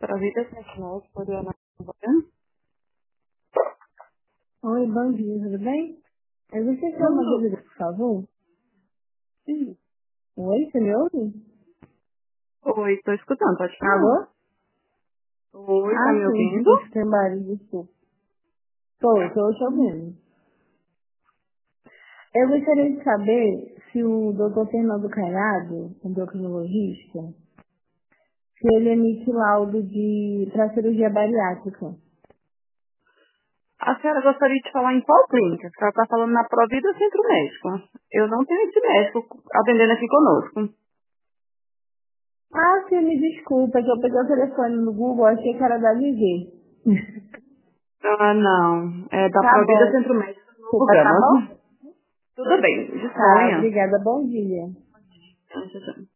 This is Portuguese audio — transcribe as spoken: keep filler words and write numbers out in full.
Para a vida profissional, pode Ana. Oi, bom dia, tudo bem? Eu gostaria de ter uma Tudo? dúvida, por favor. Sim. Oi, você me ouve? Oi, estou escutando, pode falar. Alô? Oi, tá Ah, me sim, ouvindo? isso tem barulho, desculpa. Tô, tô te ouvindo. Eu gostaria de saber se o doutor Fernando Caiado, endocrinologista, se ele emite laudo de para cirurgia bariátrica. A senhora gostaria de falar em qual clínica? A senhora está falando na Provida Centro Médico. Eu não tenho esse médico atendendo aqui conosco. Ah, sim, me desculpa, que eu peguei o telefone no Google, achei que era da L G. Ah, não. É da Tá Provida bom. Centro Médico no Desculpa, tá programa. bom? Tudo bem, Tá, disponha. obrigada, bom dia. Tchau, tchau.